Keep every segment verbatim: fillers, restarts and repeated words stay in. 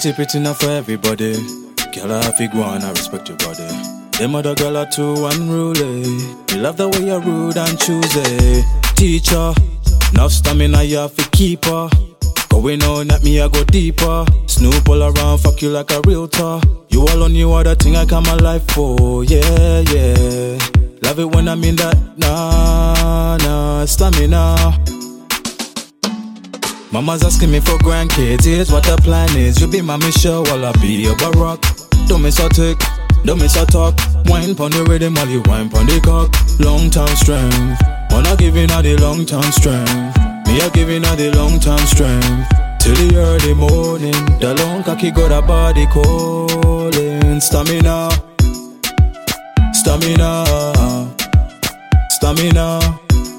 Pretty, pretty enough for everybody. Girl, I have to go on, I respect your body. Them other girl are too unruly. You love the way you're rude and choosy. Teacher, enough stamina you have to keep her. Going on at me, I go deeper. Snoop all around, fuck you like a realtor. You all on you are the thing I come alive for. Yeah, yeah. Love it when I'm in that, nah, nah, stamina. Mama's asking me for grandkids, here's what the plan is. You be my Michelle while I be your Barack. Don't miss a tick, don't miss a talk. Wine pon the rhythm while you wine pon the cock. Long time strength, wanna give you all the long time strength. Me a give you all the long time strength. Till the early morning, the long cocky got a body calling. Stamina, stamina, stamina.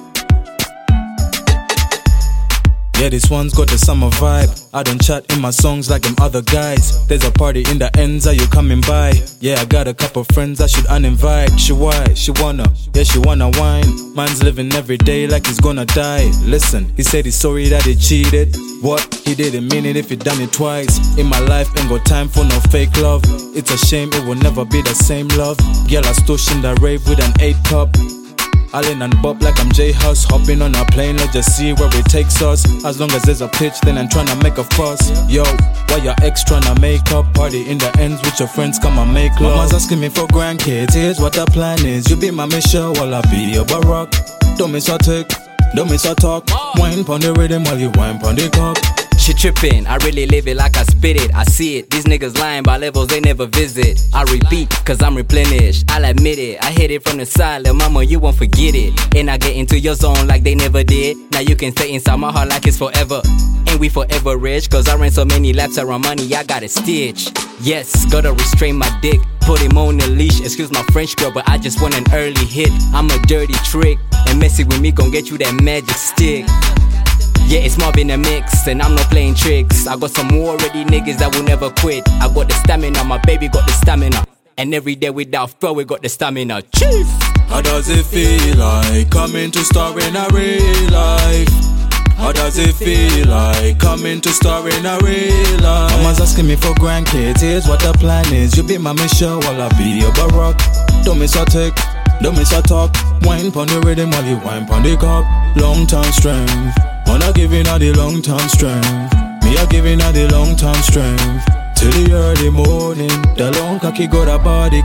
Yeah, this one's got the summer vibe. I don't chat in my songs like them other guys. There's a party in the ends, are you coming by? Yeah, I got a couple friends I should uninvite. She why? She wanna, yeah, she wanna wine. Man's living every day like he's gonna die. Listen, he said he's sorry that he cheated. What? He didn't mean it if he done it twice. In my life, ain't got time for no fake love. It's a shame it will never be the same love. Girl, I stush in the rave with an eight cup. Allen and Bob like I'm J-Hus. Hopping on a plane, let's just see where it takes us. As long as there's a pitch, then I'm tryna make a fuss. Yo, why your ex tryna make up? Party in the ends with your friends, come and make love. Mama's asking me for grandkids, here's what the plan is. You be my Michelle while I be your Barack. Don't miss a tick, don't miss a talk. Wine pon the rhythm while you wine pon the cock. She trippin', I really live it like I spit it. I see it, these niggas lying by levels they never visit. I repeat, cause I'm replenished, I'll admit it. I hit it from the side, little mama, you won't forget it. And I get into your zone like they never did. Now you can stay inside my heart like it's forever. Ain't we forever rich? Cause I ran so many laps around money, I got a stitch. Yes, gotta restrain my dick, put him on a leash. Excuse my French girl, but I just want an early hit. I'm a dirty trick, and messing with me gon' get you that magic stick. Yeah, it's more in the mix, and I'm not playing tricks. I got some more ready niggas that will never quit. I got the stamina, my baby got the stamina. And every day without fail, we got the stamina. Chief! How does it feel like coming to star in a real life? How does it feel like coming to star in a real life? Mama's asking me for grandkids, here's what the plan is. You be my Michelle while I be your Barack. Don't miss a tick, don't miss a talk. Wine pon the rhythm while you wine pon the cock. Long time strength, wanna give you all the long time strength. Me a giving all the long time strength. Till the early morning, the long cocky got a body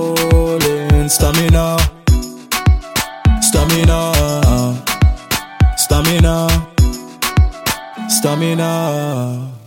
calling. Stamina, stamina, stamina, stamina.